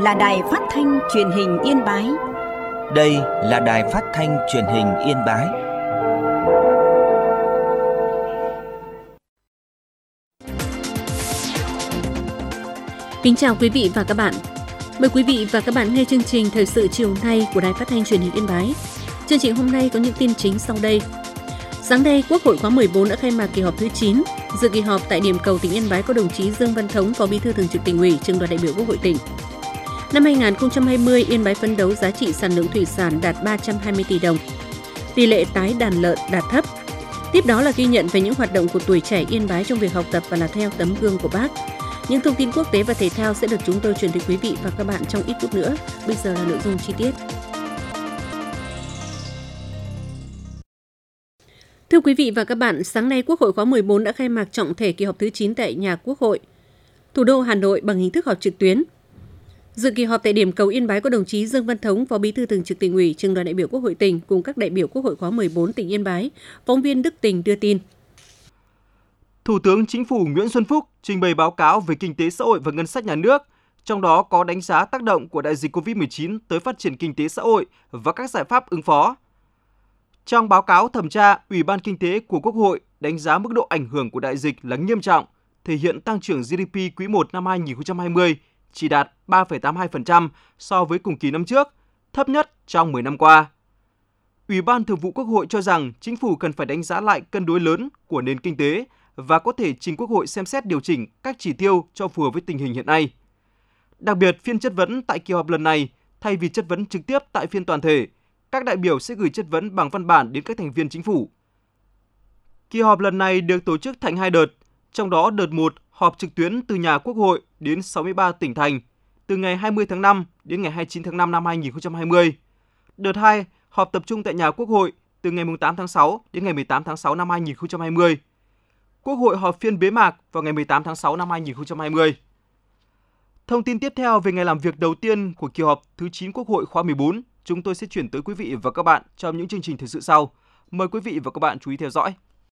là Đài Phát thanh Truyền hình Yên Bái. Đây là Đài Phát thanh Truyền hình Yên Bái. Kính chào quý vị và các bạn. Mời quý vị và các bạn nghe chương trình Thời sự chiều nay của Đài Phát thanh Truyền hình Yên Bái. Chương trình hôm nay có những tin chính sau đây. Sáng nay, Quốc hội khóa 14 đã khai mạc kỳ họp thứ 9. Dự kỳ họp tại điểm cầu tỉnh Yên Bái có đồng chí Dương Văn Thống, Phó Bí thư Thường trực Tỉnh ủy, Trưởng đoàn đại biểu Quốc hội tỉnh. Năm 2020, Yên Bái phấn đấu giá trị sản lượng thủy sản đạt 320 tỷ đồng. Tỷ lệ tái đàn lợn đạt thấp. Tiếp đó là ghi nhận về những hoạt động của tuổi trẻ Yên Bái trong việc học tập và làm theo tấm gương của Bác. Những thông tin quốc tế và thể thao sẽ được chúng tôi truyền tới quý vị và các bạn trong ít phút nữa. Bây giờ là nội dung chi tiết. Thưa quý vị và các bạn, sáng nay Quốc hội khóa 14 đã khai mạc trọng thể kỳ họp thứ 9 tại nhà Quốc hội, thủ đô Hà Nội bằng hình thức họp trực tuyến. Dự kỳ họp tại điểm cầu Yên Bái có đồng chí Dương Văn Thống, Phó Bí thư Thường trực Tỉnh ủy, Trưởng đoàn đại biểu Quốc hội tỉnh cùng các đại biểu Quốc hội khóa 14 tỉnh Yên Bái. Phóng viên Đức Tình đưa tin. Thủ tướng Chính phủ Nguyễn Xuân Phúc trình bày báo cáo về kinh tế xã hội và ngân sách nhà nước, trong đó có đánh giá tác động của đại dịch COVID-19 tới phát triển kinh tế xã hội và các giải pháp ứng phó. Trong báo cáo thẩm tra, Ủy ban Kinh tế của Quốc hội đánh giá mức độ ảnh hưởng của đại dịch là nghiêm trọng, thể hiện tăng trưởng GDP quý 1 năm 2020 chỉ đạt 3,82% so với cùng kỳ năm trước, thấp nhất trong 10 năm qua. Ủy ban Thường vụ Quốc hội cho rằng Chính phủ cần phải đánh giá lại cân đối lớn của nền kinh tế và có thể trình Quốc hội xem xét điều chỉnh các chỉ tiêu cho phù hợp với tình hình hiện nay. Đặc biệt, phiên chất vấn tại kỳ họp lần này, thay vì chất vấn trực tiếp tại phiên toàn thể, các đại biểu sẽ gửi chất vấn bằng văn bản đến các thành viên Chính phủ. Kỳ họp lần này được tổ chức thành 2 đợt, trong đó đợt 1 họp trực tuyến từ nhà Quốc hội đến 63 tỉnh thành, từ ngày 20 tháng 5 đến ngày 29 tháng 5 năm 2020. Đợt 2 họp tập trung tại nhà Quốc hội từ ngày 8 tháng 6 đến ngày 18 tháng 6 năm 2020. Quốc hội họp phiên bế mạc vào ngày 18 tháng 6 năm 2020. Thông tin tiếp theo về ngày làm việc đầu tiên của kỳ họp thứ 9 Quốc hội khóa 14, chúng tôi sẽ chuyển tới quý vị và các bạn trong những chương trình thời sự sau. Mời quý vị và các bạn chú ý theo dõi.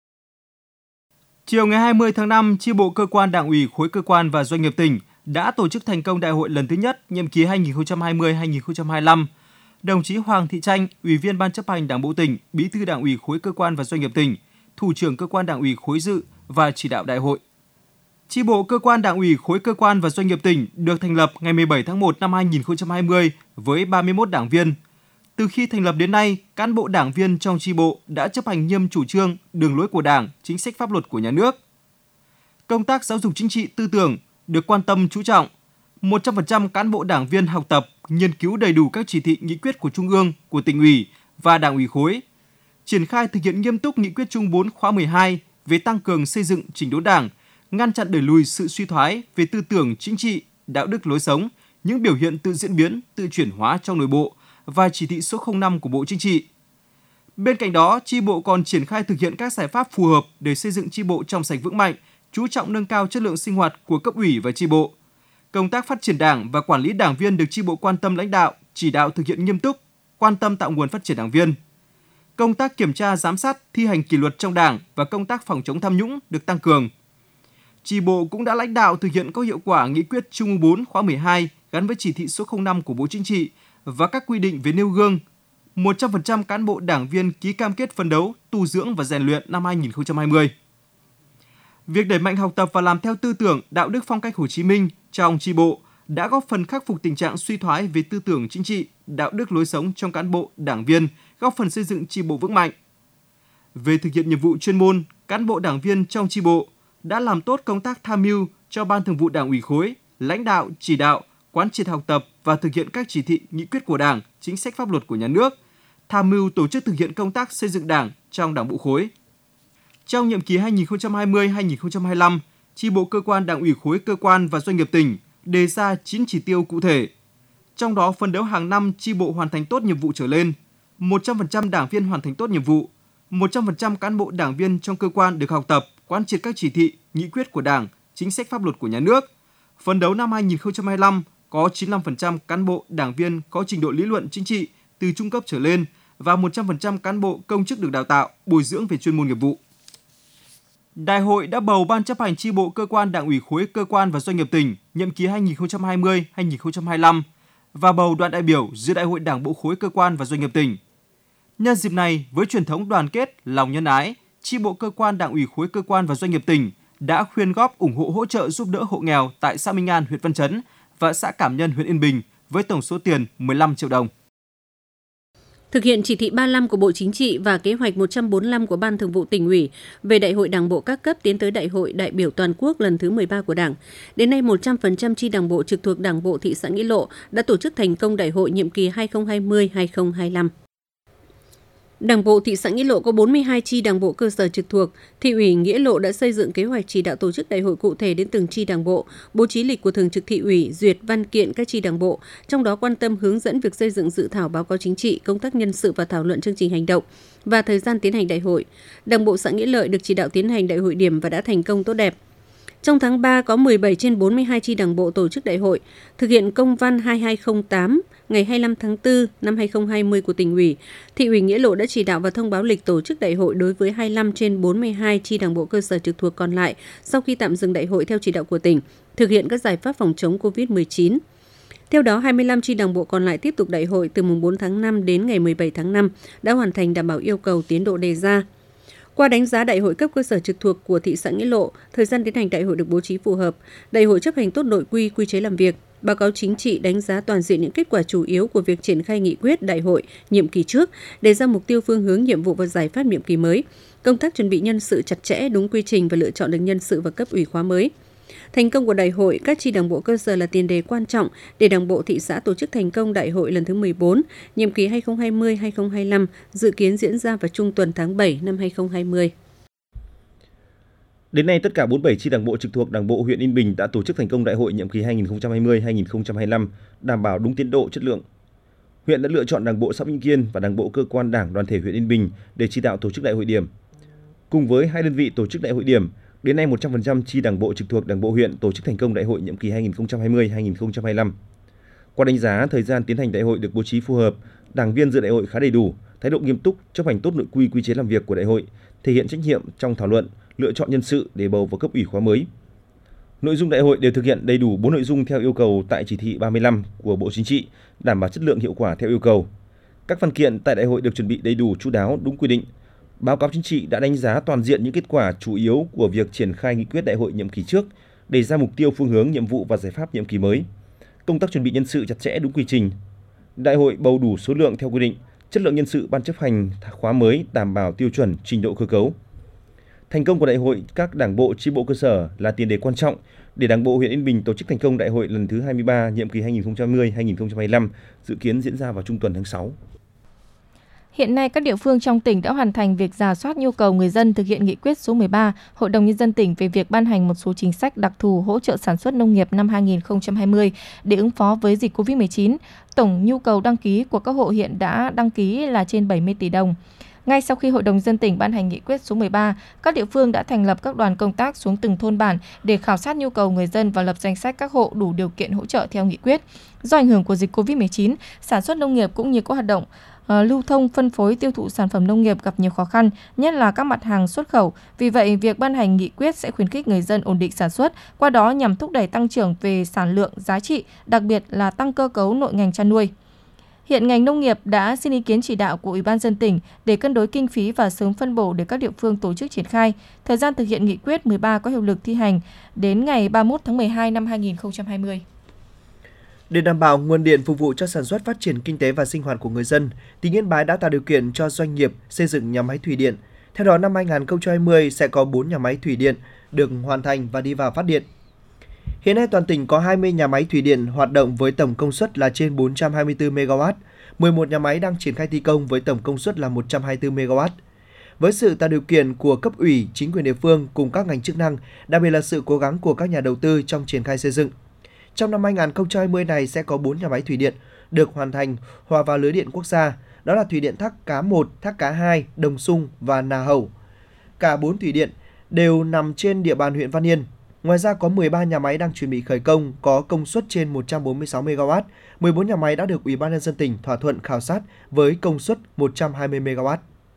Chiều ngày 20 tháng 5, chi bộ cơ quan Đảng ủy khối cơ quan và doanh nghiệp tỉnh đã tổ chức thành công đại hội lần thứ nhất nhiệm kỳ 2020-2025. Đồng chí Hoàng Thị Chanh, Ủy viên Ban chấp hành Đảng bộ tỉnh, Bí thư Đảng ủy khối cơ quan và doanh nghiệp tỉnh, Thủ trưởng cơ quan Đảng ủy khối dự và chỉ đạo đại hội. Chi bộ cơ quan Đảng ủy khối cơ quan và doanh nghiệp tỉnh được thành lập ngày 17 tháng 1 năm 2020 với 31 đảng viên. Từ khi thành lập đến nay, cán bộ đảng viên trong chi bộ đã chấp hành nghiêm chủ trương, đường lối của Đảng, chính sách pháp luật của nhà nước. Công tác giáo dục chính trị tư tưởng được quan tâm chú trọng. 100% cán bộ đảng viên học tập, nghiên cứu đầy đủ các chỉ thị nghị quyết của Trung ương, của Tỉnh ủy và Đảng ủy khối. Triển khai thực hiện nghiêm túc nghị quyết Trung 4 khóa 12 về tăng cường xây dựng chỉnh đốn Đảng, ngăn chặn đẩy lùi sự suy thoái về tư tưởng chính trị, đạo đức lối sống, những biểu hiện tự diễn biến, tự chuyển hóa trong nội bộ và chỉ thị số 05 của Bộ Chính trị. Bên cạnh đó, chi bộ còn triển khai thực hiện các giải pháp phù hợp để xây dựng chi bộ trong sạch vững mạnh, chú trọng nâng cao chất lượng sinh hoạt của cấp ủy và chi bộ. Công tác phát triển Đảng và quản lý đảng viên được chi bộ quan tâm lãnh đạo, chỉ đạo thực hiện nghiêm túc, quan tâm tạo nguồn phát triển đảng viên. Công tác kiểm tra giám sát, thi hành kỷ luật trong Đảng và công tác phòng chống tham nhũng được tăng cường. Chi bộ cũng đã lãnh đạo thực hiện có hiệu quả nghị quyết Trung ương 4 khóa 12 gắn với chỉ thị số 05 của Bộ Chính trị và các quy định về nêu gương. 100% cán bộ đảng viên ký cam kết phấn đấu, tu dưỡng và rèn luyện năm 2020. Việc đẩy mạnh học tập và làm theo tư tưởng, đạo đức phong cách Hồ Chí Minh trong chi bộ đã góp phần khắc phục tình trạng suy thoái về tư tưởng chính trị, đạo đức lối sống trong cán bộ, đảng viên, góp phần xây dựng chi bộ vững mạnh. Về thực hiện nhiệm vụ chuyên môn, cán bộ đảng viên trong chi bộ đã làm tốt công tác tham mưu cho Ban Thường vụ Đảng ủy khối, lãnh đạo, chỉ đạo, quán triệt học tập và thực hiện các chỉ thị, nghị quyết của Đảng, chính sách pháp luật của nhà nước, tham mưu tổ chức thực hiện công tác xây dựng Đảng trong Đảng bộ khối. Trong nhiệm kỳ 2020-2025, chi bộ cơ quan Đảng ủy khối cơ quan và doanh nghiệp tỉnh đề ra 9 chỉ tiêu cụ thể. Trong đó phấn đấu hàng năm chi bộ hoàn thành tốt nhiệm vụ trở lên, 100% đảng viên hoàn thành tốt nhiệm vụ, 100% cán bộ đảng viên trong cơ quan được học tập, quán triệt các chỉ thị, nghị quyết của Đảng, chính sách pháp luật của nhà nước. Phấn đấu năm 2025 có 95% cán bộ đảng viên có trình độ lý luận chính trị từ trung cấp trở lên và 100% cán bộ công chức được đào tạo, bồi dưỡng về chuyên môn nghiệp vụ. Đại hội đã bầu Ban chấp hành chi bộ cơ quan Đảng ủy khối cơ quan và doanh nghiệp tỉnh nhiệm kỳ 2020-2025. và bầu đoàn đại biểu dự Đại hội Đảng bộ khối cơ quan và doanh nghiệp tỉnh. Nhân dịp này, với truyền thống đoàn kết, lòng nhân ái, chi bộ cơ quan Đảng ủy khối cơ quan và doanh nghiệp tỉnh đã quyên góp ủng hộ hỗ trợ giúp đỡ hộ nghèo tại xã Minh An, huyện Văn Chấn và xã Cảm Nhân, huyện Yên Bình với tổng số tiền 15 triệu đồng. Thực hiện chỉ thị 35 của Bộ Chính trị và kế hoạch 145 của Ban Thường vụ Tỉnh ủy về Đại hội Đảng bộ các cấp tiến tới Đại hội đại biểu toàn quốc lần thứ 13 của Đảng. Đến nay, 100% chi Đảng bộ trực thuộc Đảng bộ thị xã Nghĩa Lộ đã tổ chức thành công Đại hội nhiệm kỳ 2020-2025. Đảng bộ thị xã Nghĩa Lộ có 42 chi Đảng bộ cơ sở trực thuộc. Thị ủy Nghĩa Lộ đã xây dựng kế hoạch chỉ đạo tổ chức đại hội cụ thể đến từng chi Đảng bộ, bố trí lịch của Thường trực Thị ủy, duyệt văn kiện các chi Đảng bộ, trong đó quan tâm hướng dẫn việc xây dựng dự thảo báo cáo chính trị, công tác nhân sự và thảo luận chương trình hành động và thời gian tiến hành đại hội. Đảng bộ xã Nghĩa Lợi được chỉ đạo tiến hành đại hội điểm và đã thành công tốt đẹp. Trong tháng 3 có 17 trên 42 chi Đảng bộ tổ chức đại hội, thực hiện công văn 2208 ngày 25 tháng 4 năm 2020 của Tỉnh ủy. Thị ủy Nghĩa Lộ đã chỉ đạo và thông báo lịch tổ chức đại hội đối với 25 trên 42 chi Đảng bộ cơ sở trực thuộc còn lại sau khi tạm dừng đại hội theo chỉ đạo của tỉnh, thực hiện các giải pháp phòng chống COVID-19. Theo đó, 25 chi Đảng bộ còn lại tiếp tục đại hội từ mùng 4 tháng 5 đến ngày 17 tháng 5 đã hoàn thành đảm bảo yêu cầu tiến độ đề ra. Qua đánh giá đại hội cấp cơ sở trực thuộc của thị xã Nghĩa Lộ, thời gian tiến hành đại hội được bố trí phù hợp, đại hội chấp hành tốt nội quy, quy chế làm việc, báo cáo chính trị đánh giá toàn diện những kết quả chủ yếu của việc triển khai nghị quyết đại hội nhiệm kỳ trước, đề ra mục tiêu phương hướng nhiệm vụ và giải pháp nhiệm kỳ mới, công tác chuẩn bị nhân sự chặt chẽ, đúng quy trình và lựa chọn được nhân sự và cấp ủy khóa mới. Thành công của đại hội các chi Đảng bộ cơ sở là tiền đề quan trọng để Đảng bộ thị xã tổ chức thành công đại hội lần thứ 14, nhiệm kỳ 2020-2025, dự kiến diễn ra vào trung tuần tháng 7 năm 2020. Đến nay, tất cả 47 chi Đảng bộ trực thuộc Đảng bộ huyện Yên Bình đã tổ chức thành công đại hội nhiệm kỳ 2020-2025, đảm bảo đúng tiến độ, chất lượng. Huyện đã lựa chọn Đảng bộ xã Vĩnh Kiên và Đảng bộ cơ quan Đảng đoàn thể huyện Yên Bình để chỉ đạo tổ chức đại hội điểm. Cùng với hai đơn vị tổ chức đại hội điểm, đến nay 100% chi Đảng bộ trực thuộc Đảng bộ huyện tổ chức thành công đại hội nhiệm kỳ 2020-2025. Qua đánh giá, thời gian tiến hành đại hội được bố trí phù hợp, đảng viên dự đại hội khá đầy đủ, thái độ nghiêm túc, chấp hành tốt nội quy, quy chế làm việc của đại hội, thể hiện trách nhiệm trong thảo luận, lựa chọn nhân sự để bầu vào cấp ủy khóa mới. Nội dung đại hội đều thực hiện đầy đủ 4 nội dung theo yêu cầu tại chỉ thị 35 của Bộ Chính trị, đảm bảo chất lượng hiệu quả theo yêu cầu. Các văn kiện tại đại hội được chuẩn bị đầy đủ, chu đáo, đúng quy định. Báo cáo chính trị đã đánh giá toàn diện những kết quả chủ yếu của việc triển khai nghị quyết đại hội nhiệm kỳ trước, đề ra mục tiêu, phương hướng, nhiệm vụ và giải pháp nhiệm kỳ mới. Công tác chuẩn bị nhân sự chặt chẽ, đúng quy trình. Đại hội bầu đủ số lượng theo quy định, chất lượng nhân sự ban chấp hành khóa mới đảm bảo tiêu chuẩn, trình độ cơ cấu. Thành công của đại hội các đảng bộ chi bộ cơ sở là tiền đề quan trọng để Đảng bộ huyện Yên Bình tổ chức thành công đại hội lần thứ 23 nhiệm kỳ 2020-2025, dự kiến diễn ra vào trung tuần tháng 6. Hiện nay, các địa phương trong tỉnh đã hoàn thành việc rà soát nhu cầu người dân thực hiện nghị quyết số 13 Hội đồng Nhân dân tỉnh về việc ban hành một số chính sách đặc thù hỗ trợ sản xuất nông nghiệp năm 2020 để ứng phó với dịch COVID-19. Tổng nhu cầu đăng ký của các hộ hiện đã đăng ký là trên 70 tỷ đồng. Ngay sau khi Hội đồng Nhân dân tỉnh ban hành nghị quyết số 13, các địa phương đã thành lập các đoàn công tác xuống từng thôn bản để khảo sát nhu cầu người dân và lập danh sách các hộ đủ điều kiện hỗ trợ theo nghị quyết. Do ảnh hưởng của dịch COVID-19, sản xuất nông nghiệp cũng như các hoạt động lưu thông, phân phối, tiêu thụ sản phẩm nông nghiệp gặp nhiều khó khăn, nhất là các mặt hàng xuất khẩu. Vì vậy, việc ban hành nghị quyết sẽ khuyến khích người dân ổn định sản xuất, qua đó nhằm thúc đẩy tăng trưởng về sản lượng, giá trị, đặc biệt là tăng cơ cấu nội ngành chăn nuôi. Hiện ngành nông nghiệp đã xin ý kiến chỉ đạo của Ủy ban nhân dân tỉnh để cân đối kinh phí và sớm phân bổ để các địa phương tổ chức triển khai. Thời gian thực hiện nghị quyết 13 có hiệu lực thi hành đến ngày 31 tháng 12 năm 2020. Để đảm bảo nguồn điện phục vụ cho sản xuất, phát triển kinh tế và sinh hoạt của người dân, tỉnh Yên Bái đã tạo điều kiện cho doanh nghiệp xây dựng nhà máy thủy điện. Theo đó, năm 2020 sẽ có 4 nhà máy thủy điện được hoàn thành và đi vào phát điện. Hiện nay toàn tỉnh có 20 nhà máy thủy điện hoạt động với tổng công suất là trên 424 MW, 11 nhà máy đang triển khai thi công với tổng công suất là 124 MW. Với sự tạo điều kiện của cấp ủy, chính quyền địa phương cùng các ngành chức năng, đặc biệt là sự cố gắng của các nhà đầu tư trong triển khai xây dựng. Trong năm 2020 này sẽ có 4 nhà máy thủy điện được hoàn thành hòa vào lưới điện quốc gia, đó là thủy điện Thác Cá 1, Thác Cá 2, Đồng Xung và Nà Hẩu. Cả 4 thủy điện đều nằm trên địa bàn huyện Văn Yên. Ngoài ra có 13 nhà máy đang chuẩn bị khởi công có công suất trên 146 MW, 14 nhà máy đã được Ủy ban nhân dân tỉnh thỏa thuận khảo sát với công suất 120 MW.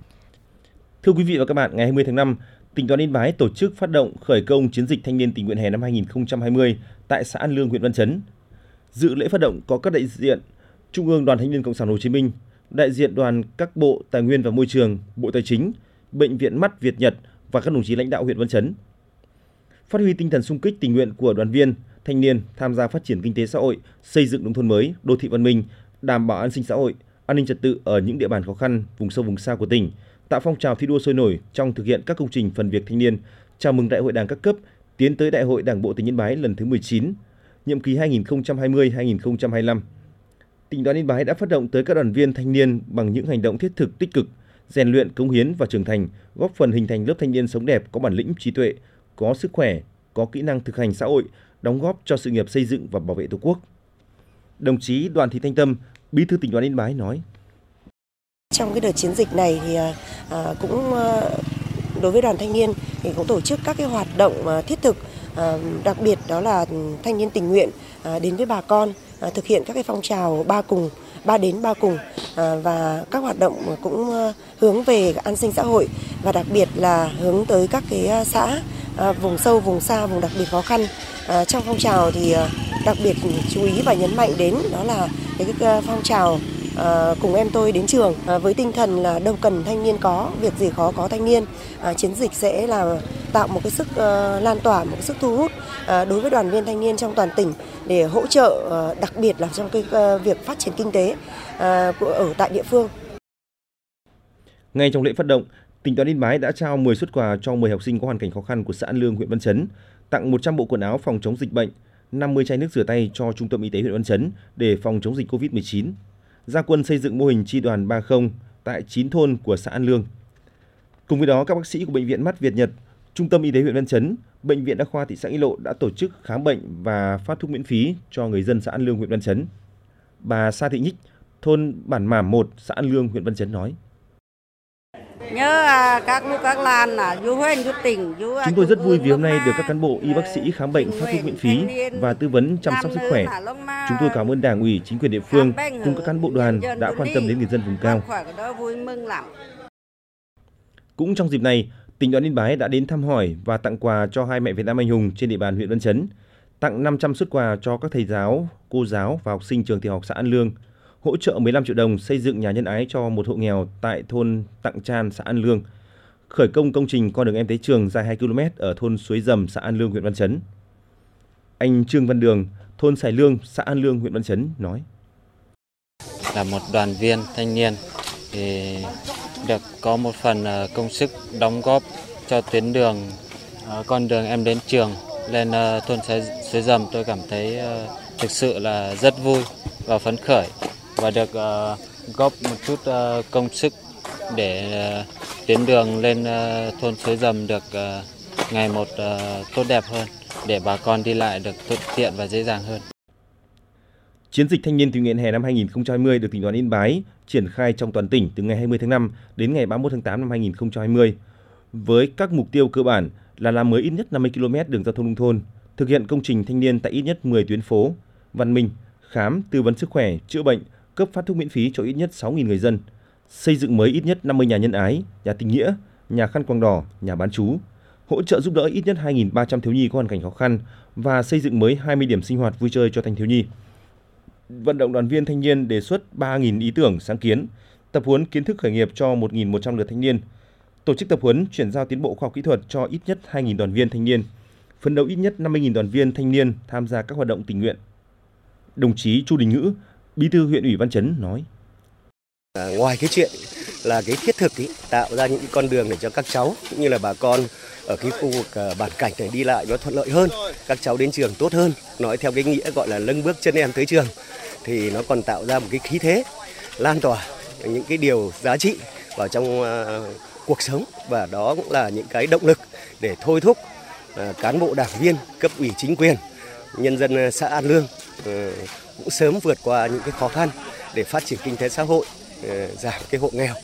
Thưa quý vị và các bạn, ngày 20 tháng 5, tỉnh đoàn Yên Bái tổ chức phát động khởi công chiến dịch thanh niên tình nguyện hè năm 2020 tại xã An Lương, huyện Văn Chấn. Dự lễ phát động có các đại diện Trung ương Đoàn Thanh niên Cộng sản Hồ Chí Minh, đại diện đoàn các Bộ Tài nguyên và Môi trường, Bộ Tài chính, Bệnh viện Mắt Việt Nhật và các đồng chí lãnh đạo huyện Văn Chấn. Phát huy tinh thần xung kích tình nguyện của đoàn viên, thanh niên tham gia phát triển kinh tế xã hội, xây dựng nông thôn mới, đô thị văn minh, đảm bảo an sinh xã hội, an ninh trật tự ở những địa bàn khó khăn, vùng sâu vùng xa của tỉnh, tạo phong trào thi đua sôi nổi trong thực hiện các công trình phần việc thanh niên, chào mừng Đại hội Đảng các cấp, tiến tới Đại hội Đảng bộ tỉnh Yên Bái lần thứ 19, nhiệm kỳ 2020-2025. Tỉnh đoàn Yên Bái đã phát động tới các đoàn viên thanh niên bằng những hành động thiết thực tích cực, rèn luyện, cống hiến và trưởng thành, góp phần hình thành lớp thanh niên sống đẹp, có bản lĩnh, trí tuệ, có sức khỏe, có kỹ năng thực hành xã hội, đóng góp cho sự nghiệp xây dựng và bảo vệ Tổ quốc. Đồng chí Đoàn Thị Thanh Tâm, Bí thư Tỉnh đoàn Yên Bái nói: Trong cái đợt chiến dịch này thì cũng đối với đoàn thanh niên thì cũng tổ chức các cái hoạt động thiết thực, đặc biệt đó là thanh niên tình nguyện đến với bà con, thực hiện các cái phong trào 3 đến 3 cùng và các hoạt động cũng hướng về an sinh xã hội và đặc biệt là hướng tới các cái xã vùng sâu, vùng xa, vùng đặc biệt khó khăn. Trong phong trào thì đặc biệt chú ý và nhấn mạnh đến đó là cái phong trào cùng em tôi đến trường với tinh thần là đâu cần thanh niên có, việc gì khó có thanh niên. Chiến dịch sẽ là tạo một cái sức lan tỏa, một cái sức thu hút đối với đoàn viên thanh niên trong toàn tỉnh để hỗ trợ đặc biệt là trong cái việc phát triển kinh tế ở tại địa phương. Ngay trong lễ phát động, Tỉnh đoàn Yên Bái đã trao 10 suất quà cho 10 học sinh có hoàn cảnh khó khăn của xã An Lương, huyện Văn Chấn, tặng 100 bộ quần áo phòng chống dịch bệnh, 50 chai nước rửa tay cho Trung tâm Y tế huyện Văn Chấn để phòng chống dịch COVID-19. Ra quân xây dựng mô hình chi đoàn 30 tại 9 thôn của xã An Lương. Cùng với đó, các bác sĩ của Bệnh viện Mắt Việt Nhật, Trung tâm Y tế huyện Văn Chấn, Bệnh viện Đa khoa thị xã Nghĩa Lộ đã tổ chức khám bệnh và phát thuốc miễn phí cho người dân xã An Lương, huyện Văn Chấn. Bà Sa Thị Nhích, thôn Bản Mảm 1, xã An Lương, huyện Văn Chấn nói: Nhớ các làn du huyện du tỉnh. Chúng tôi rất vui vì hôm nay được các cán bộ y bác sĩ khám bệnh, phát thuốc miễn phí và tư vấn chăm sóc sức khỏe. Chúng tôi cảm ơn Đảng ủy, chính quyền địa phương cùng các cán bộ đoàn đã quan tâm đến người dân vùng cao. Cũng trong dịp này, Tỉnh đoàn Yên Bái đã đến thăm hỏi và tặng quà cho 2 mẹ Việt Nam anh hùng trên địa bàn huyện Văn Chấn, tặng 500 suất quà cho các thầy giáo, cô giáo và học sinh trường tiểu học xã An Lương, hỗ trợ 15 triệu đồng xây dựng nhà nhân ái cho một hộ nghèo tại thôn Tặng Tràn, xã An Lương, khởi công công trình con đường em tới trường dài 2 km ở thôn Suối Dầm, xã An Lương, huyện Văn Chấn. Anh Trương Văn Đường, thôn Sài Lương, xã An Lương, huyện Văn Chấn nói: Là một đoàn viên thanh niên thì được có một phần công sức đóng góp cho tuyến đường con đường em đến trường lên thôn Suối Dầm, tôi cảm thấy thực sự là rất vui và phấn khởi và được góp một chút công sức để tuyến đường lên thôn Suối Dầm được ngày một tốt đẹp hơn, để bà con đi lại được thuận tiện và dễ dàng hơn. Chiến dịch thanh niên tình nguyện hè năm 2020 được Tỉnh đoàn Yên Bái triển khai trong toàn tỉnh từ ngày 20 tháng 5 đến ngày 31 tháng 8 năm 2020 với các mục tiêu cơ bản là làm mới ít nhất 50 km đường giao thông nông thôn, thực hiện công trình thanh niên tại ít nhất 10 tuyến phố văn minh, khám, tư vấn sức khỏe, chữa bệnh, cấp phát thuốc miễn phí cho ít nhất 6.000 người dân, xây dựng mới ít nhất 50 nhà nhân ái, nhà tình nghĩa, nhà khăn quàng đỏ, nhà bán trú, hỗ trợ giúp đỡ ít nhất 2.300 thiếu nhi có hoàn cảnh khó khăn và xây dựng mới 20 điểm sinh hoạt vui chơi cho thanh thiếu nhi. Vận động đoàn viên thanh niên đề xuất 3.000 ý tưởng sáng kiến, tập huấn kiến thức khởi nghiệp cho 1.100 lượt thanh niên, tổ chức tập huấn chuyển giao tiến bộ khoa học kỹ thuật cho ít nhất 2.000 đoàn viên thanh niên, phấn đấu ít nhất 50.000 đoàn viên thanh niên tham gia các hoạt động tình nguyện. Đồng chí Chu Đình Ngữ, Bí thư huyện ủy Văn Chấn nói: Ngoài cái chuyện là cái thiết thực tạo ra những cái con đường để cho các cháu cũng như là bà con ở cái khu vực bản cảnh này đi lại nó thuận lợi hơn, các cháu đến trường tốt hơn, nói theo cái nghĩa gọi là nâng bước chân em tới trường, thì nó còn tạo ra một cái khí thế lan tỏa những cái điều giá trị vào trong cuộc sống, và đó cũng là những cái động lực để thôi thúc cán bộ đảng viên, cấp ủy chính quyền, nhân dân xã An Lương cũng sớm vượt qua những cái khó khăn để phát triển kinh tế xã hội, giảm cái hộ nghèo.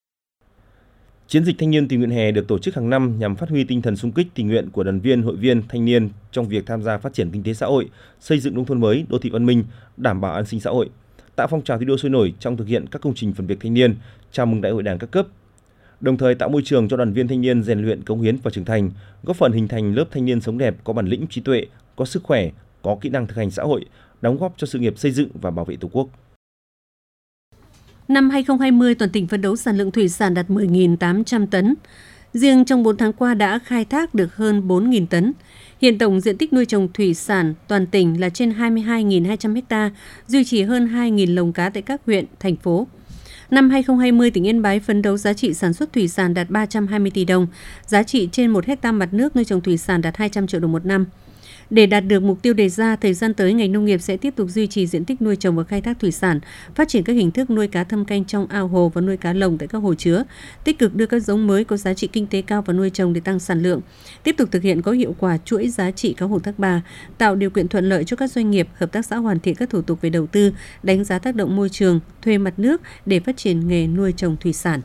Chiến dịch thanh niên tình nguyện hè được tổ chức hàng năm nhằm phát huy tinh thần xung kích tình nguyện của đoàn viên, hội viên, thanh niên trong việc tham gia phát triển kinh tế xã hội, xây dựng nông thôn mới, đô thị văn minh, đảm bảo an sinh xã hội, tạo phong trào thi đua sôi nổi trong thực hiện các công trình phần việc thanh niên, chào mừng Đại hội Đảng các cấp. Đồng thời tạo môi trường cho đoàn viên thanh niên rèn luyện, cống hiến và trưởng thành, góp phần hình thành lớp thanh niên sống đẹp, có bản lĩnh, trí tuệ, có sức khỏe, có kỹ năng thực hành xã hội, đóng góp cho sự nghiệp xây dựng và bảo vệ Tổ quốc. Năm 2020, toàn tỉnh phấn đấu sản lượng thủy sản đạt 10.800 tấn. Riêng trong 4 tháng qua đã khai thác được hơn 4.000 tấn. Hiện tổng diện tích nuôi trồng thủy sản toàn tỉnh là trên 22.200 ha, duy trì hơn 2.000 lồng cá tại các huyện, thành phố. Năm 2020, tỉnh Yên Bái phấn đấu giá trị sản xuất thủy sản đạt 320 tỷ đồng, giá trị trên 1 hectare mặt nước nuôi trồng thủy sản đạt 200 triệu đồng một năm. Để đạt được mục tiêu đề ra, thời gian tới ngành nông nghiệp sẽ tiếp tục duy trì diện tích nuôi trồng và khai thác thủy sản, phát triển các hình thức nuôi cá thâm canh trong ao hồ và nuôi cá lồng tại các hồ chứa, tích cực đưa các giống mới có giá trị kinh tế cao vào nuôi trồng để tăng sản lượng, tiếp tục thực hiện có hiệu quả chuỗi giá trị cá hồ Thác Bà, tạo điều kiện thuận lợi cho các doanh nghiệp, hợp tác xã hoàn thiện các thủ tục về đầu tư, đánh giá tác động môi trường, thuê mặt nước để phát triển nghề nuôi trồng thủy sản.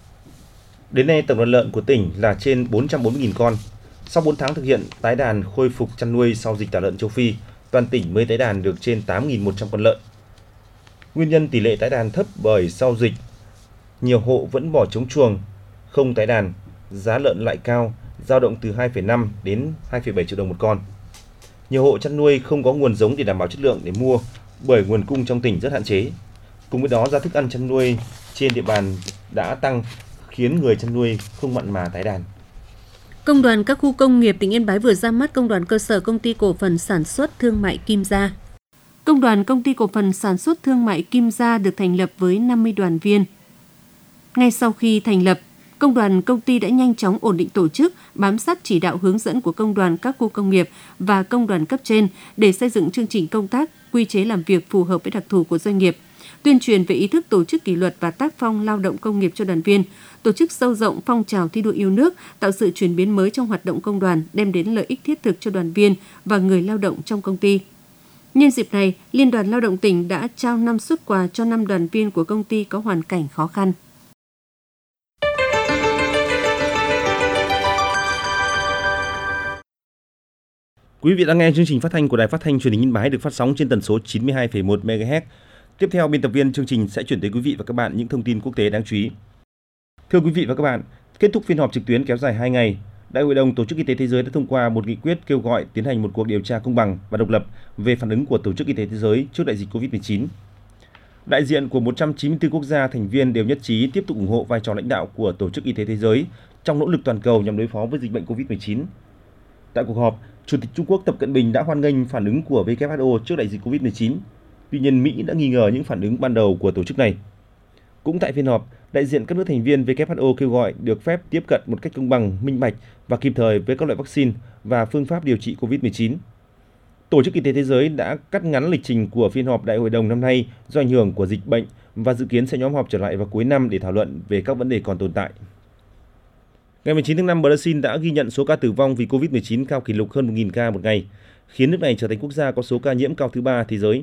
Đến nay, tổng đàn lợn của tỉnh là trên 440.000 con. Sau 4 tháng thực hiện tái đàn khôi phục chăn nuôi sau dịch tả lợn châu Phi, toàn tỉnh mới tái đàn được trên 8.100 con lợn. Nguyên nhân tỷ lệ tái đàn thấp bởi sau dịch, nhiều hộ vẫn bỏ trống chuồng, không tái đàn, giá lợn lại cao, dao động từ 2,5 đến 2,7 triệu đồng một con. Nhiều hộ chăn nuôi không có nguồn giống để đảm bảo chất lượng để mua bởi nguồn cung trong tỉnh rất hạn chế. Cùng với đó, giá thức ăn chăn nuôi trên địa bàn đã tăng khiến người chăn nuôi không mặn mà tái đàn. Công đoàn các khu công nghiệp tỉnh Yên Bái vừa ra mắt Công đoàn cơ sở Công ty cổ phần sản xuất thương mại Kim Gia. Công đoàn Công ty cổ phần sản xuất thương mại Kim Gia được thành lập với 50 đoàn viên. Ngay sau khi thành lập, Công đoàn công ty đã nhanh chóng ổn định tổ chức, bám sát chỉ đạo hướng dẫn của Công đoàn các khu công nghiệp và Công đoàn cấp trên để xây dựng chương trình công tác, quy chế làm việc phù hợp với đặc thù của doanh nghiệp, tuyên truyền về ý thức tổ chức kỷ luật và tác phong lao động công nghiệp cho đoàn viên, tổ chức sâu rộng phong trào thi đua yêu nước, tạo sự chuyển biến mới trong hoạt động công đoàn, đem đến lợi ích thiết thực cho đoàn viên và người lao động trong công ty. Nhân dịp này, Liên đoàn Lao động tỉnh đã trao 5 suất quà cho 5 đoàn viên của công ty có hoàn cảnh khó khăn. Quý vị đang nghe chương trình phát thanh của Đài Phát thanh Truyền hình Yên Bái được phát sóng trên tần số 92,1 MHz. Tiếp theo, biên tập viên chương trình sẽ chuyển tới quý vị và các bạn những thông tin quốc tế đáng chú ý. Thưa quý vị và các bạn, kết thúc phiên họp trực tuyến kéo dài 2 ngày, Đại hội đồng Tổ chức Y tế Thế giới đã thông qua một nghị quyết kêu gọi tiến hành một cuộc điều tra công bằng và độc lập về phản ứng của Tổ chức Y tế Thế giới trước đại dịch COVID-19. Đại diện của 194 quốc gia thành viên đều nhất trí tiếp tục ủng hộ vai trò lãnh đạo của Tổ chức Y tế Thế giới trong nỗ lực toàn cầu nhằm đối phó với dịch bệnh COVID-19. Tại cuộc họp, Chủ tịch Trung Quốc Tập Cận Bình đã hoan nghênh phản ứng của WHO trước đại dịch COVID-19. Tuy nhiên, Mỹ đã nghi ngờ những phản ứng ban đầu của tổ chức này. Cũng tại phiên họp, đại diện các nước thành viên WHO kêu gọi được phép tiếp cận một cách công bằng, minh bạch và kịp thời với các loại vaccine và phương pháp điều trị COVID-19. Tổ chức Y tế Thế giới đã cắt ngắn lịch trình của phiên họp Đại hội đồng năm nay do ảnh hưởng của dịch bệnh và dự kiến sẽ nhóm họp trở lại vào cuối năm để thảo luận về các vấn đề còn tồn tại. Ngày 19 tháng 5, Brazil đã ghi nhận số ca tử vong vì COVID-19 cao kỷ lục hơn 1.000 ca một ngày, khiến nước này trở thành quốc gia có số ca nhiễm cao thứ 3 thế giới.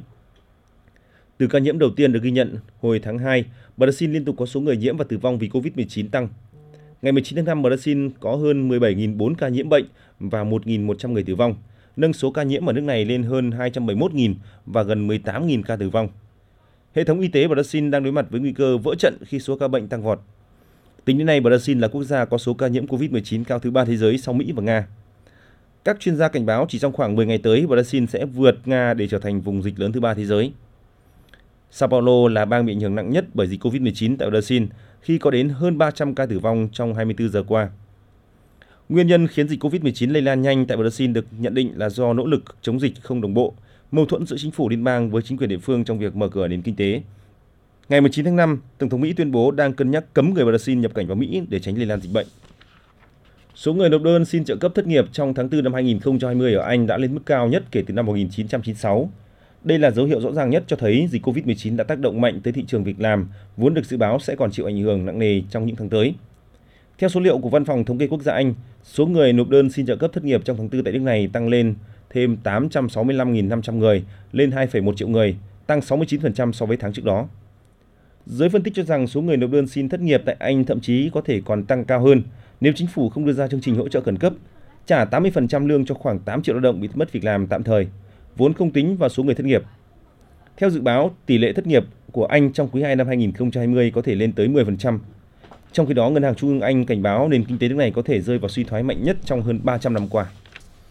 Từ ca nhiễm đầu tiên được ghi nhận hồi tháng 2, Brazil liên tục có số người nhiễm và tử vong vì COVID-19 tăng. Ngày 19 tháng 5, Brazil có hơn 17.400 ca nhiễm bệnh và 1.100 người tử vong, nâng số ca nhiễm ở nước này lên hơn 271.000 và gần 18.000 ca tử vong. Hệ thống y tế Brazil đang đối mặt với nguy cơ vỡ trận khi số ca bệnh tăng vọt. Tính đến nay, Brazil là quốc gia có số ca nhiễm COVID-19 cao thứ 3 thế giới sau Mỹ và Nga. Các chuyên gia cảnh báo chỉ trong khoảng 10 ngày tới, Brazil sẽ vượt Nga để trở thành vùng dịch lớn thứ 3 thế giới. Sao Paulo là bang bị ảnh hưởng nặng nhất bởi dịch COVID-19 tại Brazil khi có đến hơn 300 ca tử vong trong 24 giờ qua. Nguyên nhân khiến dịch COVID-19 lây lan nhanh tại Brazil được nhận định là do nỗ lực chống dịch không đồng bộ, mâu thuẫn giữa chính phủ liên bang với chính quyền địa phương trong việc mở cửa nền kinh tế. Ngày 19 tháng 5, Tổng thống Mỹ tuyên bố đang cân nhắc cấm người Brazil nhập cảnh vào Mỹ để tránh lây lan dịch bệnh. Số người nộp đơn xin trợ cấp thất nghiệp trong tháng 4 năm 2020 ở Anh đã lên mức cao nhất kể từ năm 1996. Đây là dấu hiệu rõ ràng nhất cho thấy dịch COVID-19 đã tác động mạnh tới thị trường việc làm, vốn được dự báo sẽ còn chịu ảnh hưởng nặng nề trong những tháng tới. Theo số liệu của Văn phòng Thống kê Quốc gia Anh, số người nộp đơn xin trợ cấp thất nghiệp trong tháng 4 tại nước này tăng lên thêm 865.500 người, lên 2,1 triệu người, tăng 69% so với tháng trước đó. Giới phân tích cho rằng số người nộp đơn xin thất nghiệp tại Anh thậm chí có thể còn tăng cao hơn nếu chính phủ không đưa ra chương trình hỗ trợ khẩn cấp, trả 80% lương cho khoảng 8 triệu lao động bị mất việc làm tạm thời, vốn không tính vào số người thất nghiệp. Theo dự báo, tỷ lệ thất nghiệp của Anh trong quý 2 năm 2020 có thể lên tới 10%. Trong khi đó, Ngân hàng Trung ương Anh cảnh báo nền kinh tế nước này có thể rơi vào suy thoái mạnh nhất trong hơn 300 năm qua.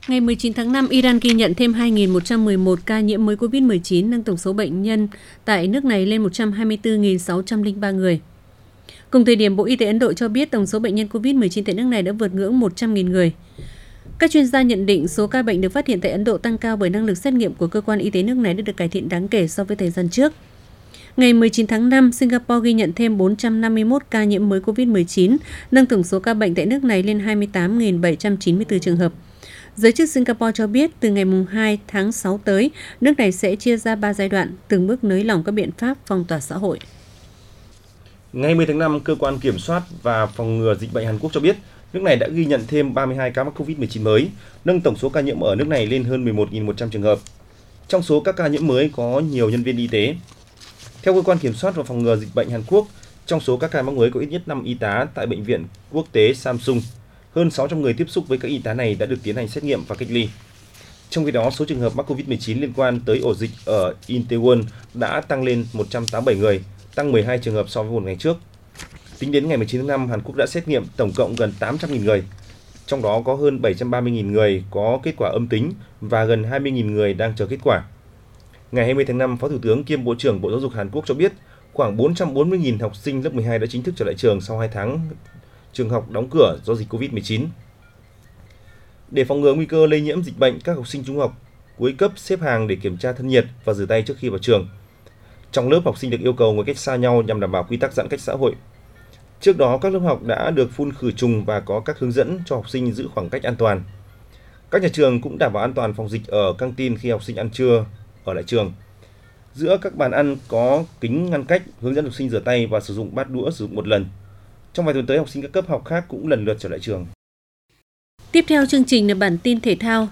Ngày 19 tháng 5, Iran ghi nhận thêm 2.111 ca nhiễm mới COVID-19, nâng tổng số bệnh nhân tại nước này lên 124.603 người. Cùng thời điểm, Bộ Y tế Ấn Độ cho biết tổng số bệnh nhân COVID-19 tại nước này đã vượt ngưỡng 100.000 người. Các chuyên gia nhận định số ca bệnh được phát hiện tại Ấn Độ tăng cao bởi năng lực xét nghiệm của cơ quan y tế nước này đã được cải thiện đáng kể so với thời gian trước. Ngày 19 tháng 5, Singapore ghi nhận thêm 451 ca nhiễm mới COVID-19, nâng tổng số ca bệnh tại nước này lên 28.794 trường hợp. Giới chức Singapore cho biết từ ngày 2 tháng 6 tới, nước này sẽ chia ra 3 giai đoạn, từng bước nới lỏng các biện pháp phong tỏa xã hội. Ngày 10 tháng 5, Cơ quan Kiểm soát và Phòng ngừa Dịch bệnh Hàn Quốc cho biết nước này đã ghi nhận thêm 32 ca mắc COVID-19 mới, nâng tổng số ca nhiễm ở nước này lên hơn 11.100 trường hợp. Trong số các ca nhiễm mới có nhiều nhân viên y tế. Theo Cơ quan Kiểm soát và Phòng ngừa Dịch bệnh Hàn Quốc, trong số các ca mắc mới có ít nhất 5 y tá tại Bệnh viện Quốc tế Samsung. Hơn 600 người tiếp xúc với các y tá này đã được tiến hành xét nghiệm và cách ly. Trong khi đó, số trường hợp mắc COVID-19 liên quan tới ổ dịch ở Itaewon đã tăng lên 187 người, tăng 12 trường hợp so với một ngày trước. Tính đến ngày 19 tháng 5, Hàn Quốc đã xét nghiệm tổng cộng gần 800.000 người. Trong đó có hơn 730.000 người có kết quả âm tính và gần 20.000 người đang chờ kết quả. Ngày 20 tháng 5, Phó Thủ tướng kiêm Bộ trưởng Bộ Giáo dục Hàn Quốc cho biết khoảng 440.000 học sinh lớp 12 đã chính thức trở lại trường sau 2 tháng trường học đóng cửa do dịch COVID-19. Để phòng ngừa nguy cơ lây nhiễm dịch bệnh, các học sinh trung học cuối cấp xếp hàng để kiểm tra thân nhiệt và rửa tay trước khi vào trường. Trong lớp, học sinh được yêu cầu ngồi cách xa nhau nhằm đảm bảo quy tắc giãn cách xã hội. Trước đó, các lớp học đã được phun khử trùng và có các hướng dẫn cho học sinh giữ khoảng cách an toàn. Các nhà trường cũng đảm bảo an toàn phòng dịch ở căng tin khi học sinh ăn trưa ở lại trường. Giữa các bàn ăn có kính ngăn cách, hướng dẫn học sinh rửa tay và sử dụng bát đũa sử dụng một lần. Trong vài tuần tới, học sinh các cấp học khác cũng lần lượt trở lại trường. Tiếp theo chương trình là bản tin thể thao.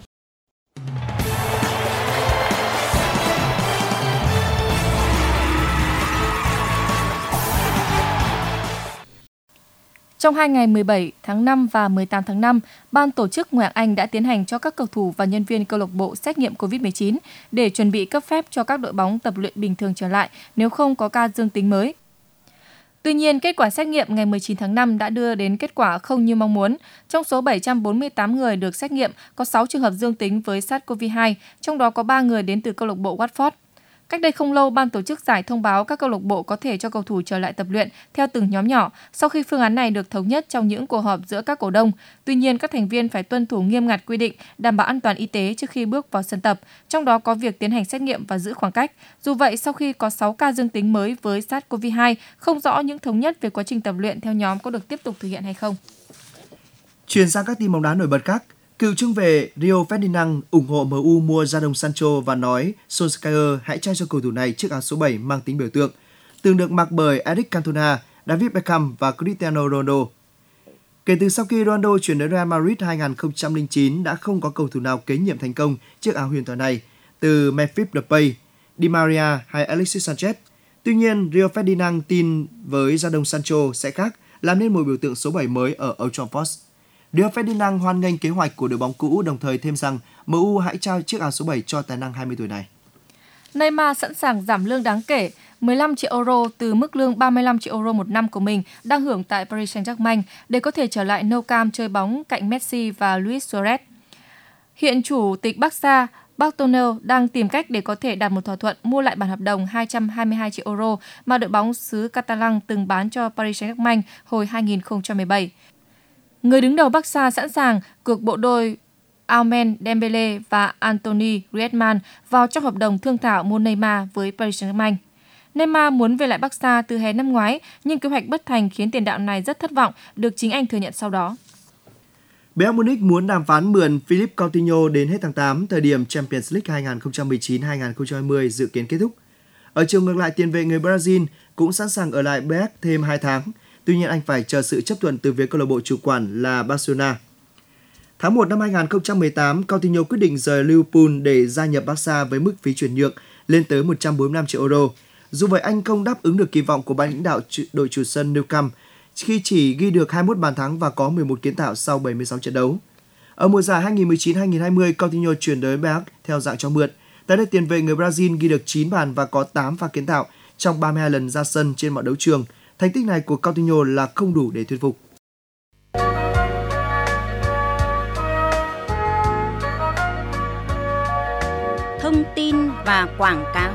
Trong 2 ngày 17 tháng 5 và 18 tháng 5, Ban tổ chức Ngoại hạng Anh đã tiến hành cho các cầu thủ và nhân viên câu lạc bộ xét nghiệm COVID-19 để chuẩn bị cấp phép cho các đội bóng tập luyện bình thường trở lại nếu không có ca dương tính mới. Tuy nhiên, kết quả xét nghiệm ngày 19 tháng 5 đã đưa đến kết quả không như mong muốn. Trong số 748 người được xét nghiệm, có 6 trường hợp dương tính với SARS-CoV-2, trong đó có 3 người đến từ câu lạc bộ Watford. Cách đây không lâu, ban tổ chức giải thông báo các câu lạc bộ có thể cho cầu thủ trở lại tập luyện theo từng nhóm nhỏ sau khi phương án này được thống nhất trong những cuộc họp giữa các cổ đông. Tuy nhiên, các thành viên phải tuân thủ nghiêm ngặt quy định đảm bảo an toàn y tế trước khi bước vào sân tập, trong đó có việc tiến hành xét nghiệm và giữ khoảng cách. Dù vậy, sau khi có 6 ca dương tính mới với SARS-CoV-2, không rõ những thống nhất về quá trình tập luyện theo nhóm có được tiếp tục thực hiện hay không. Chuyển sang các tin bóng đá nổi bật khác. Cựu trung vệ Rio Ferdinand ủng hộ MU mua Jadon Sancho và nói Solskjaer hãy trao cho cầu thủ này chiếc áo số 7 mang tính biểu tượng, từng được mặc bởi Eric Cantona, David Beckham và Cristiano Ronaldo. Kể từ sau khi Ronaldo chuyển đến Real Madrid 2009, đã không có cầu thủ nào kế nhiệm thành công chiếc áo huyền thoại này, từ Memphis Depay, Di Maria hay Alexis Sanchez. Tuy nhiên, Rio Ferdinand tin với Jadon Sancho sẽ khác, làm nên một biểu tượng số 7 mới ở Old Trafford. Rio Ferdinand hoan nghênh kế hoạch của đội bóng cũ, đồng thời thêm rằng MU hãy trao chiếc áo số 7 cho tài năng 20 tuổi này. Neymar sẵn sàng giảm lương đáng kể 15 triệu euro từ mức lương 35 triệu euro một năm của mình đang hưởng tại Paris Saint-Germain để có thể trở lại Nou Camp chơi bóng cạnh Messi và Luis Suarez. Hiện chủ tịch Barca Bartomeu đang tìm cách để có thể đạt một thỏa thuận mua lại bản hợp đồng 222 triệu euro mà đội bóng xứ Catalan từng bán cho Paris Saint-Germain hồi 2017. Người đứng đầu Barca sẵn sàng cược bộ đôi Ousmane Dembele và Anthony Griezmann vào trong hợp đồng thương thảo mua Neymar với Paris Saint-Germain. Neymar muốn về lại Barca từ hè năm ngoái, nhưng kế hoạch bất thành khiến tiền đạo này rất thất vọng, được chính anh thừa nhận sau đó. Bayern Munich muốn đàm phán mượn Philippe Coutinho đến hết tháng 8, thời điểm Champions League 2019-2020 dự kiến kết thúc. Ở chiều ngược lại, tiền vệ người Brazil cũng sẵn sàng ở lại Bayern thêm 2 tháng. Tuy nhiên, anh phải chờ sự chấp thuận từ phía câu lạc bộ chủ quản là Barcelona. Tháng 1 năm 2018, Coutinho quyết định rời Liverpool để gia nhập Barca với mức phí chuyển nhượng lên tới 145 triệu euro. Dù vậy, anh không đáp ứng được kỳ vọng của ban lãnh đạo đội chủ sân Nou Camp khi chỉ ghi được 21 bàn thắng và có 11 kiến tạo sau 76 trận đấu. Ở mùa giải 2019-2020, Coutinho chuyển tới Bayern theo dạng cho mượn. Tại đây, tiền vệ người Brazil ghi được 9 bàn và có 8 pha kiến tạo trong 32 lần ra sân trên mọi đấu trường. Thành tích này của Coutinho là không đủ để thuyết phục. và quảng cáo.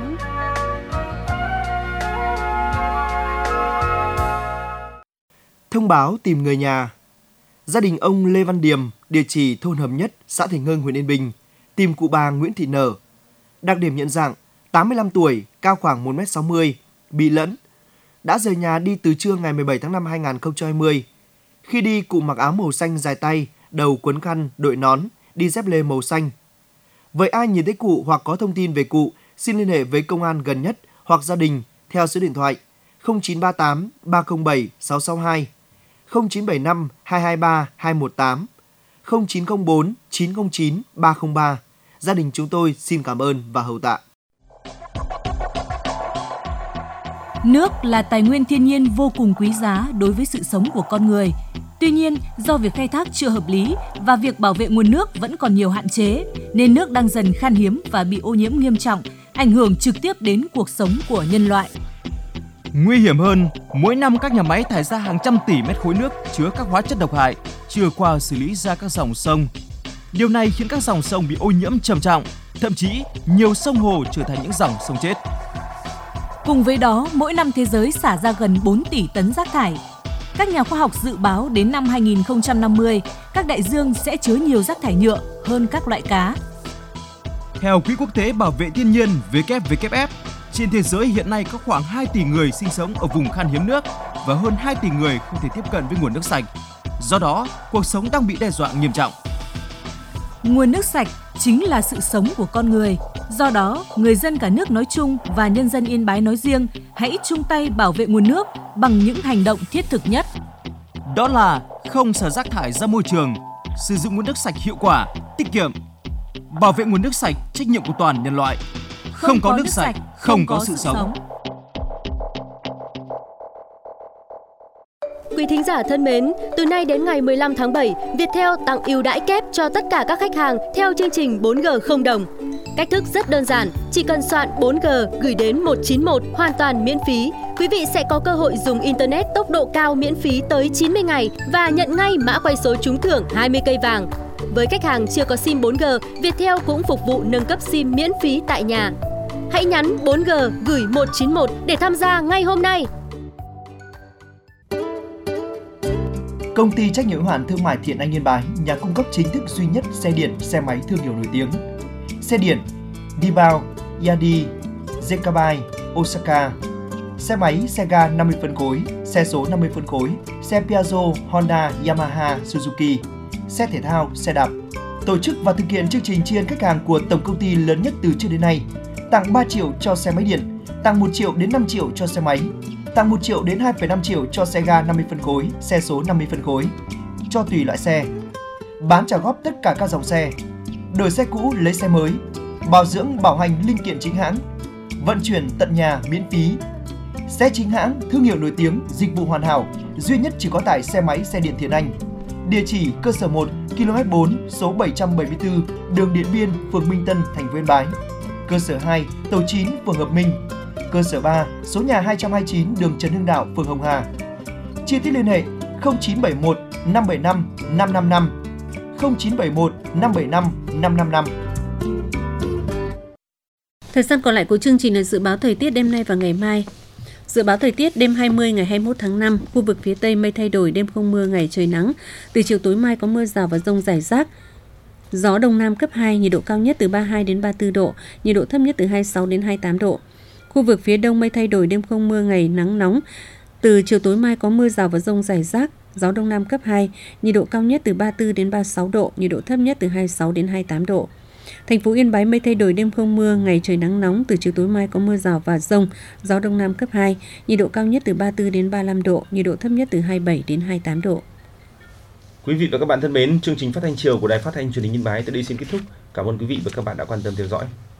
Thông báo tìm người nhà. Gia đình ông Lê Văn Điềm, địa chỉ thôn Hợp Nhất, xã Thành Hưng, huyện Yên Bình, tìm cụ bà Nguyễn Thị Nở. Đặc điểm nhận dạng: 85 tuổi, cao khoảng 1m60, bị lẫn. Đã rời nhà đi từ trưa ngày 17 tháng 5 2020. Khi đi, cụ mặc áo màu xanh dài tay, đầu quấn khăn, đội nón, đi dép lê màu xanh. Vậy ai nhìn thấy cụ hoặc có thông tin về cụ, xin liên hệ với công an gần nhất hoặc gia đình theo số điện thoại 0938 307 662, 0975 223 218, 0904 909 303. Gia đình chúng tôi xin cảm ơn và hậu tạ. Nước là tài nguyên thiên nhiên vô cùng quý giá đối với sự sống của con người. Tuy nhiên, do việc khai thác chưa hợp lý và việc bảo vệ nguồn nước vẫn còn nhiều hạn chế, nên nước đang dần khan hiếm và bị ô nhiễm nghiêm trọng, ảnh hưởng trực tiếp đến cuộc sống của nhân loại. Nguy hiểm hơn, mỗi năm các nhà máy thải ra hàng trăm tỷ mét khối nước chứa các hóa chất độc hại chưa qua xử lý ra các dòng sông. Điều này khiến các dòng sông bị ô nhiễm trầm trọng, thậm chí nhiều sông hồ trở thành những dòng sông chết. Cùng với đó, mỗi năm thế giới xả ra gần 4 tỷ tấn rác thải. Các nhà khoa học dự báo đến năm 2050, các đại dương sẽ chứa nhiều rác thải nhựa hơn các loại cá. Theo Quỹ Quốc tế Bảo vệ Thiên nhiên WWF, trên thế giới hiện nay có khoảng 2 tỷ người sinh sống ở vùng khan hiếm nước và hơn 2 tỷ người không thể tiếp cận với nguồn nước sạch. Do đó, cuộc sống đang bị đe dọa nghiêm trọng. Nguồn nước sạch chính là sự sống của con người. Do đó, người dân cả nước nói chung và nhân dân Yên Bái nói riêng hãy chung tay bảo vệ nguồn nước bằng những hành động thiết thực nhất. Đó là không xả rác thải ra môi trường, sử dụng nguồn nước sạch hiệu quả, tiết kiệm. Bảo vệ nguồn nước sạch, trách nhiệm của toàn nhân loại. Không có nước sạch, không có sự sống. Quý thính giả thân mến, từ nay đến ngày 15 tháng 7, Viettel tặng ưu đãi kép cho tất cả các khách hàng theo chương trình 4G không đồng. Cách thức rất đơn giản, chỉ cần soạn 4G gửi đến 191 hoàn toàn miễn phí. Quý vị sẽ có cơ hội dùng Internet tốc độ cao miễn phí tới 90 ngày và nhận ngay mã quay số trúng thưởng 20 cây vàng. Với khách hàng chưa có SIM 4G, Viettel cũng phục vụ nâng cấp SIM miễn phí tại nhà. Hãy nhắn 4G gửi 191 để tham gia ngay hôm nay. Công ty trách nhiệm hữu hạn thương mại Thiện Anh Yên Bái, nhà cung cấp chính thức duy nhất xe điện, xe máy thương hiệu nổi tiếng. Xe điện Dibao, Yadi, Zekabai, Osaka. Xe máy, xe ga 50 phân khối, xe số 50 phân khối, xe Piaggio, Honda, Yamaha, Suzuki. Xe thể thao, xe đạp. Tổ chức và thực hiện chương trình tri ân khách hàng của tổng công ty lớn nhất từ trước đến nay. Tặng 3 triệu cho xe máy điện, tặng 1 triệu đến 5 triệu cho xe máy, tặng 1 triệu đến 2,5 triệu cho xe ga 50 phân khối, xe số 50 phân khối, cho tùy loại xe. Bán trả góp tất cả các dòng xe. Đổi xe cũ lấy xe mới. Bảo dưỡng bảo hành linh kiện chính hãng. Vận chuyển tận nhà miễn phí. Xe chính hãng, thương hiệu nổi tiếng, dịch vụ hoàn hảo, duy nhất chỉ có tại xe máy xe điện Thiện Anh. Địa chỉ cơ sở 1, km 4, số 774, đường Điện Biên, phường Minh Tân, thành phố Yên Bái. Cơ sở 2, tổ 9, phường Hợp Minh. Cơ sở 3, số nhà 229, đường Trần Hưng Đạo, phường Hồng Hà. Chi tiết liên hệ 0971 575 555, 0971 575 555. Thời gian còn lại của chương trình là dự báo thời tiết đêm nay và ngày mai. Dự báo thời tiết đêm 20 ngày 21 tháng 5, khu vực phía Tây mây thay đổi, đêm không mưa, ngày trời nắng. Từ chiều tối mai có mưa rào và dông rải rác. Gió Đông Nam cấp 2, nhiệt độ cao nhất từ 32 đến 34 độ, nhiệt độ thấp nhất từ 26 đến 28 độ. Khu vực phía Đông mây thay đổi, đêm không mưa, ngày nắng nóng. Từ chiều tối mai có mưa rào và dông rải rác. Gió Đông Nam cấp 2, nhiệt độ cao nhất từ 34 đến 36 độ, nhiệt độ thấp nhất từ 26 đến 28 độ. Thành phố Yên Bái mây thay đổi, đêm không mưa, ngày trời nắng nóng, từ chiều tối mai có mưa rào và dông, gió Đông Nam cấp 2, nhiệt độ cao nhất từ 34 đến 35 độ, nhiệt độ thấp nhất từ 27 đến 28 độ. Quý vị và các bạn thân mến, chương trình phát thanh chiều của Đài Phát thanh Truyền hình Yên Bái tới đây xin kết thúc. Cảm ơn quý vị và các bạn đã quan tâm theo dõi.